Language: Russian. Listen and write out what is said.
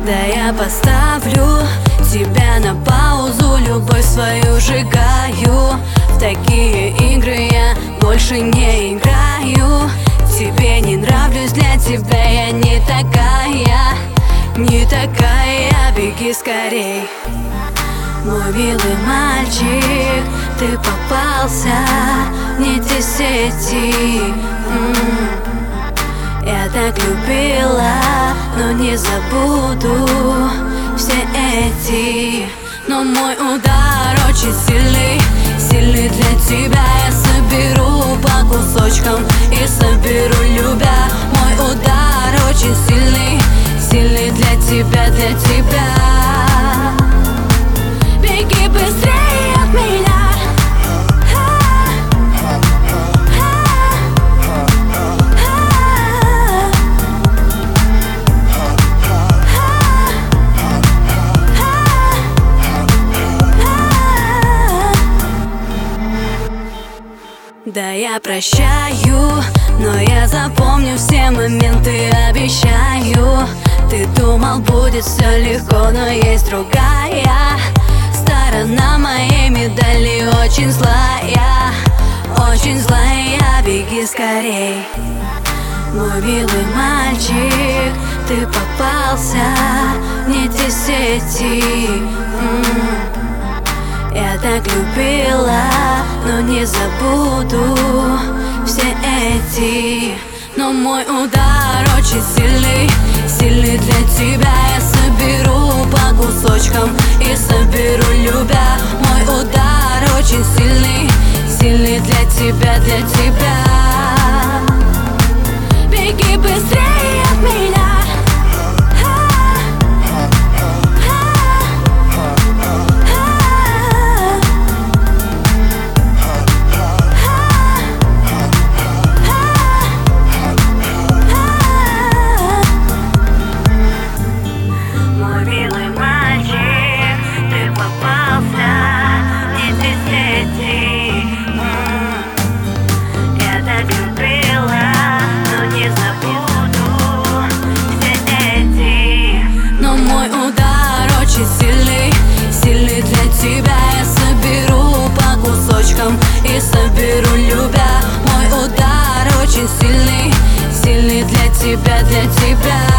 Да я поставлю тебя на паузу, любовь свою сжигаю. В такие игры я больше не играю. Тебе не нравлюсь, для тебя я не такая, не такая, беги скорей. Мой милый мальчик, ты попался в эти сети. Я так любила, но не забуду все эти. Но мой удар очень сильный, сильный для тебя. Я соберу по кусочкам и соберу, любя. Мой удар очень сильный, сильный для тебя, для тебя. Беги быстрее от меня. Да я прощаю, но я запомню все моменты, обещаю. Ты думал, будет все легко, но есть другая сторона моей медали, очень злая, очень злая. Беги скорей. Мой милый мальчик, ты попался в эти сети. Я так любила, но не забуду все эти. Но мой удар очень сильный, сильный для тебя. Я соберу по кусочкам и соберу, любя. Мой удар очень сильный, сильный для тебя, для тебя. Беги быстрее от меня. Сильный для тебя. Я соберу по кусочкам и соберу, любя. Мой удар очень сильный, сильный для тебя, для тебя.